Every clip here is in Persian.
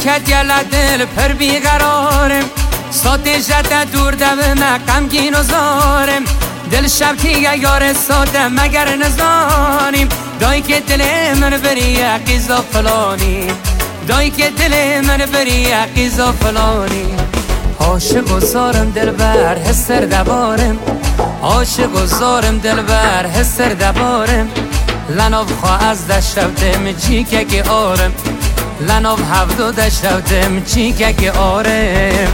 کت یلا دل پر بیقرارم ساده جده دور دوم غمگین و زارم دل شب تیگه یار ساده مگر نزانیم دایی که دل من بری قیزا فلانی دایی که دل من بری قیزا فلانی عاشق و زارم دل بر حسر دبارم عاشق و زارم دل بر حسر دبارم لناف خواه از دشتم چیکه که آرم لناف هفدو دشتم چیکه که آرم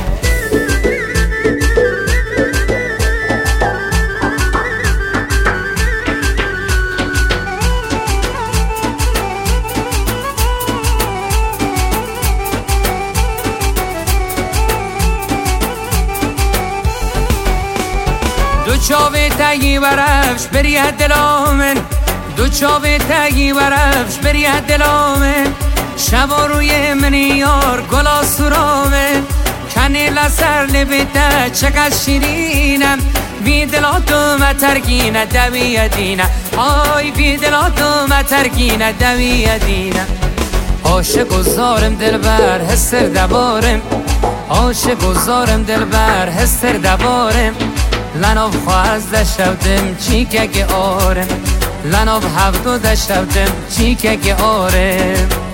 دو چاوه تگی برفش بریه دلامن دو چاوه تگی برفش بریه دلامن شبا روی منی یار گلا سرامن کنی لسر لبیده چقدر شیرینم بی دلاتو مترگینه دویه دینه آی بی دلاتو مترگینه دویه دینه عاشق و زارم دل بر حسر دبارم عاشق و زارم دل بر حسر دبارم لناف خواست دشتم چیکه که آرم لناف هفتو دشتم چیکه که آرم